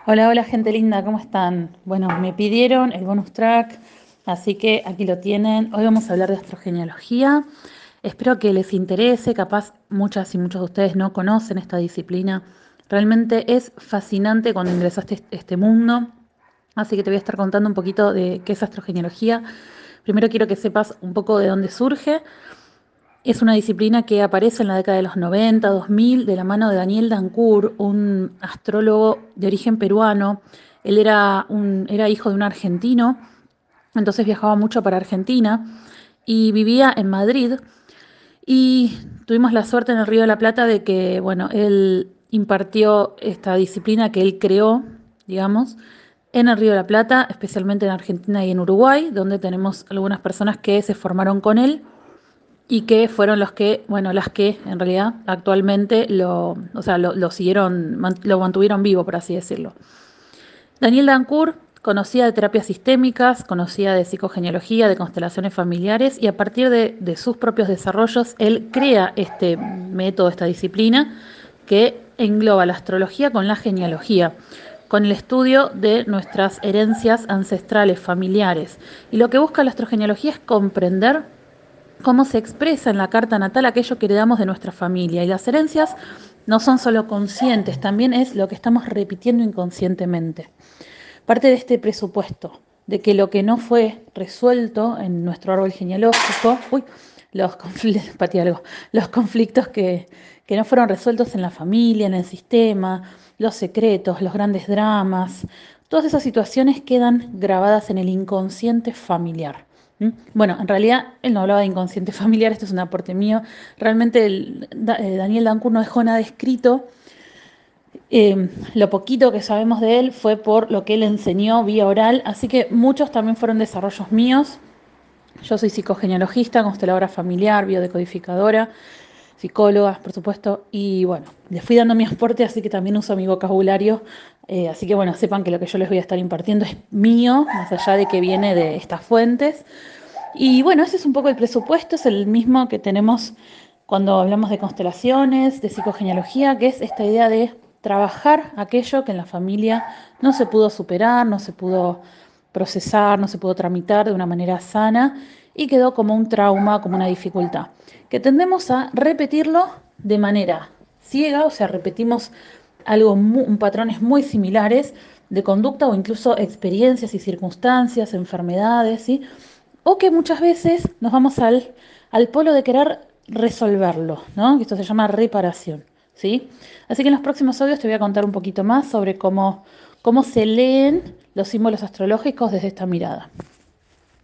Hola, hola gente linda, ¿cómo están? Bueno, me pidieron el bonus track, así que aquí lo tienen. Hoy vamos a hablar de astrogenealogía. Espero que les interese, capaz muchas y muchos de ustedes no conocen esta disciplina. Realmente es fascinante cuando ingresaste a este mundo, así que te voy a estar contando un poquito de qué es astrogenealogía. Primero quiero que sepas un poco de dónde surge. Es una disciplina que aparece en la década de los 90, 2000, de la mano de Daniel Dancourt, un astrólogo de origen peruano. Él era hijo de un argentino, entonces viajaba mucho para Argentina y vivía en Madrid. Y tuvimos la suerte en el Río de la Plata de que, bueno, él impartió esta disciplina que él creó, digamos, en el Río de la Plata, especialmente en Argentina y en Uruguay, donde tenemos algunas personas que se formaron con él y que fueron los que, bueno, las que en realidad actualmente lo siguieron, lo mantuvieron vivo, por así decirlo. Daniel Dancourt conocía de terapias sistémicas, conocía de psicogenealogía, de constelaciones familiares y a partir de sus propios desarrollos, él crea este método, esta disciplina que engloba la astrología con la genealogía, con el estudio de nuestras herencias ancestrales, familiares. Y lo que busca la astrogenealogía es comprender cómo se expresa en la carta natal aquello que heredamos de nuestra familia. Y las herencias no son solo conscientes, también es lo que estamos repitiendo inconscientemente. Parte de este presupuesto de que lo que no fue resuelto en nuestro árbol genealógico, los conflictos que no fueron resueltos en la familia, en el sistema, los secretos, los grandes dramas, todas esas situaciones quedan grabadas en el inconsciente familiar. Bueno, en realidad él no hablaba de inconsciente familiar, esto es un aporte mío. Realmente Daniel Dancourt no dejó nada escrito. Lo poquito que sabemos de él fue por lo que él enseñó vía oral, así que muchos también fueron desarrollos míos. Yo soy psicogenealogista, consteladora familiar, biodecodificadora, psicóloga, por supuesto, y bueno, les fui dando mi aporte, así que también uso mi vocabulario. Así que bueno, sepan que lo que yo les voy a estar impartiendo es mío, más allá de que viene de estas fuentes. Y bueno, ese es un poco el presupuesto, es el mismo que tenemos cuando hablamos de constelaciones, de psicogenealogía, que es esta idea de trabajar aquello que en la familia no se pudo superar, no se pudo procesar, no se pudo tramitar de una manera sana y quedó como un trauma, como una dificultad, que tendemos a repetirlo de manera ciega, o sea, repetimos patrones muy similares de conducta o incluso experiencias y circunstancias, enfermedades, ¿sí? O que muchas veces nos vamos al polo de querer resolverlo, ¿no? Esto se llama reparación, ¿sí? Así que en los próximos audios te voy a contar un poquito más sobre cómo se leen los símbolos astrológicos desde esta mirada.